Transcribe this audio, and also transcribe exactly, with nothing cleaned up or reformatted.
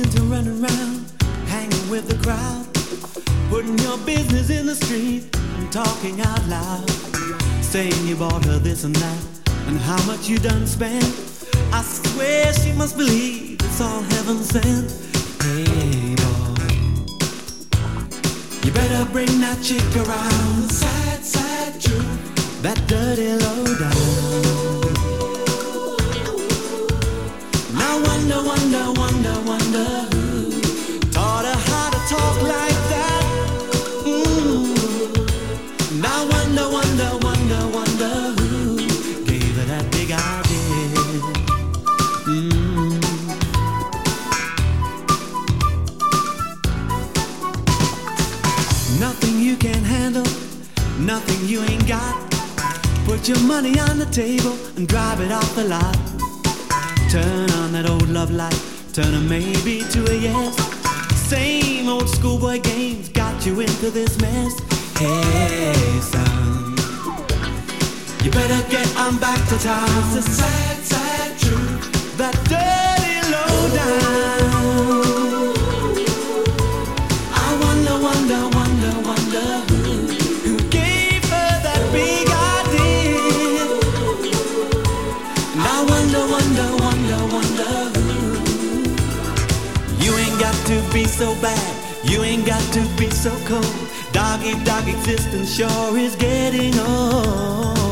into running around, hanging with the crowd, putting your business in the street and talking out loud, saying you bought her this and that, and how much you done spent. I swear she must believe it's all heaven sent. Hey boy, you better bring that chick around. Sad, sad truth, that dirty low down. Now wonder, wonder, wonder, wonder who taught her how to talk like that. Mm. Now wonder, wonder, wonder, wonder who gave her that big idea. Mm. Nothing you can't handle, nothing you ain't got. Put your money on the table and drive it off the lot. Turn on that old love light, turn a maybe to a yes. Same old schoolboy games got you into this mess. Hey son, you better get on back to town. It's a sad, sad truth, that dirty low down. I wonder, wonder, wonder, wonder who, who gave her that big idea. And I wonder, wonder, wonder, wonder who. You ain't got to be so bad, you ain't got to be so cold. Doggy dog existence sure is getting old.